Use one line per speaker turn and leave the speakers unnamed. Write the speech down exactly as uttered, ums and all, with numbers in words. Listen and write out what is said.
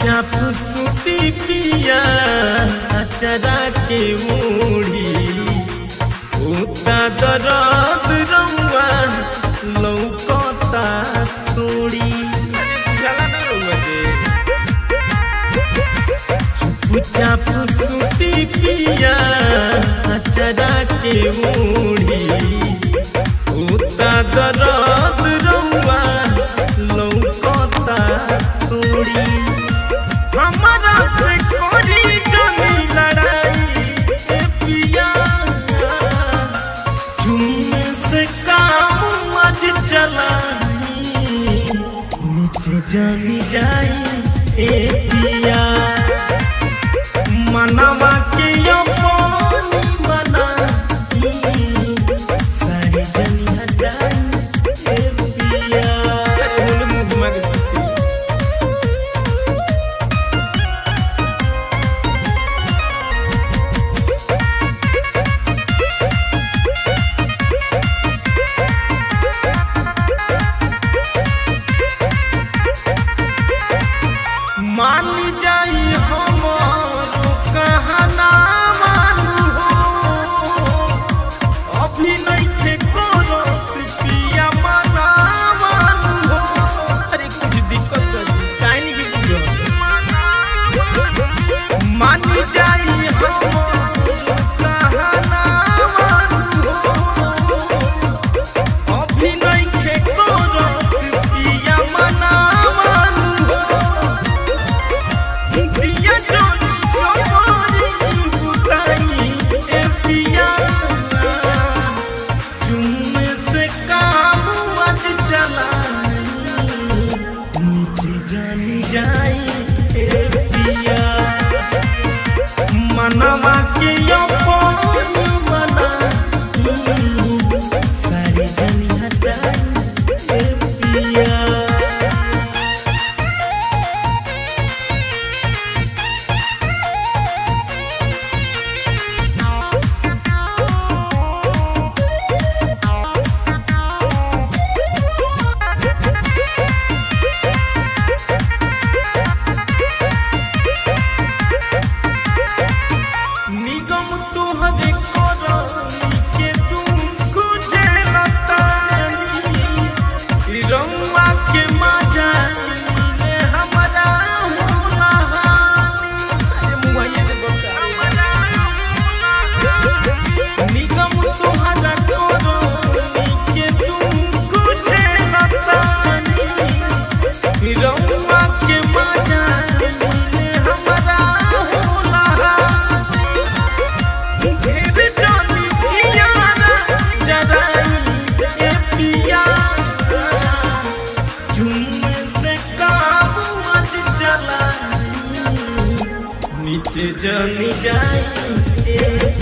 चाप सुती पिया चरा के ओढ़ी होता दर्द रउआ लौकता थोड़ी चाप सुती पिया चरा के ओढ़ी होता दर्द रउआ लौकता थोड़ी हमारा से कोरी जनी लड़ाई ए पिया चुम्मे से काम आज चलाई नीचे जानी जाई ए पिया मनवा के अपनी मना सारी जनी हटाई ए पिया मान जाई हमारो कहना मानू हो अभी नहीं थे करत पिया मना मानू हो अरे कुछ दिक्कत काहे नहीं बुझो मान जाई हमारो कहना मानू हो अभी नहीं थे करत पिया मना मनवा के अपनी मना सारी जनी हटाई ए पिया नीचे जानी जाए